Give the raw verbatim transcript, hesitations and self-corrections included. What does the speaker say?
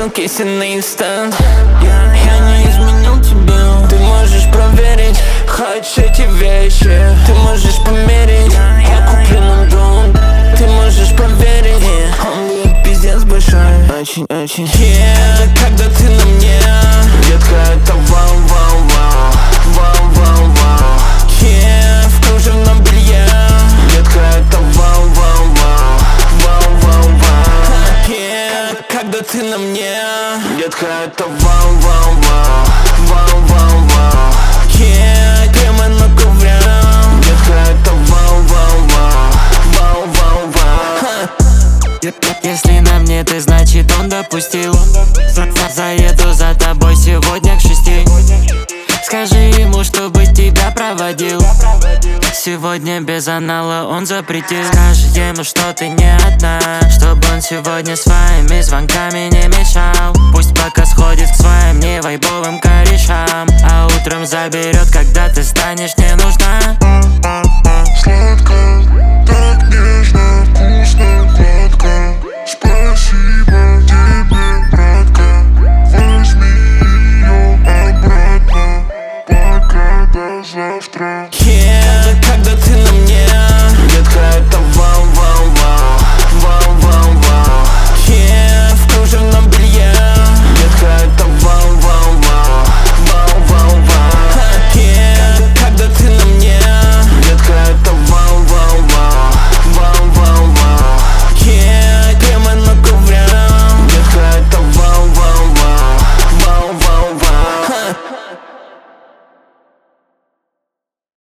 Киси на инстант. Я, я не изменил тебе. Ты можешь проверить. Хочешь эти вещи, ты можешь померить. Я куплю нам дом, ты можешь поверить. Он будет пиздец большой, очень-очень. Yeah, когда ты на мне, детка, это вау-вау-вау, вау-вау-вау. Yeah, в кружевном белье, детка, это вау-вау-вау, вау-вау-вау. Yeah, когда ты на мне, детка, это вау-вау-вау, вау-вау-вау. Yeah, прямо на ковре, детка, это вау-вау-вау, вау-вау-вау. Если на мне ты, значит он допустил. Заеду за тобой сегодня к шести. Скажи ему, чтобы тебя проводил. Сегодня без анала он запретил. Скажи ему, что ты не одна, чтобы он сегодня своими звонками не мешал. Пусть пока сходит к своим невайбовым корешам, а утром заберет, когда ты станешь не нужна.